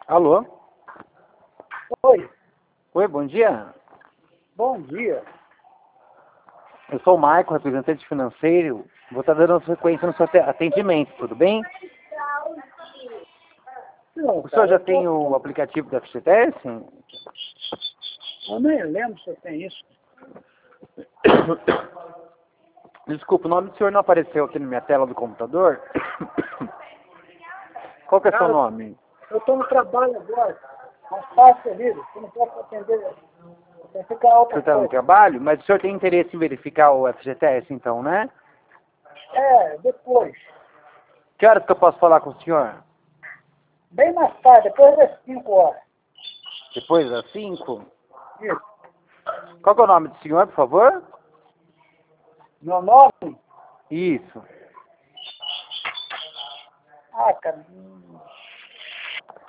Alô? Oi, Oi, bom dia. bom dia. Eu sou o Maicon, representante financeiro. Vou estar dando sequência no seu atendimento, tudo bem? Não, O senhor cara, já tem o aplicativo da FGTS? eu nem lembro se eu tenho isso. Desculpa, o nome do senhor não apareceu aqui na minha tela do computador. Qual que é o seu Cara, nome? eu estou no trabalho agora, mas faço livre, você não pode atender, tem que ficar O outra senhor está no coisa. trabalho, mas o senhor tem interesse em verificar o FGTS então, né? É, depois, Que horas que eu posso falar com o senhor? bem mais tarde, depois das 5 horas. Depois das 5? Isso. Qual que é o nome do senhor, por favor? Meu nome? Isso. Ah, cara,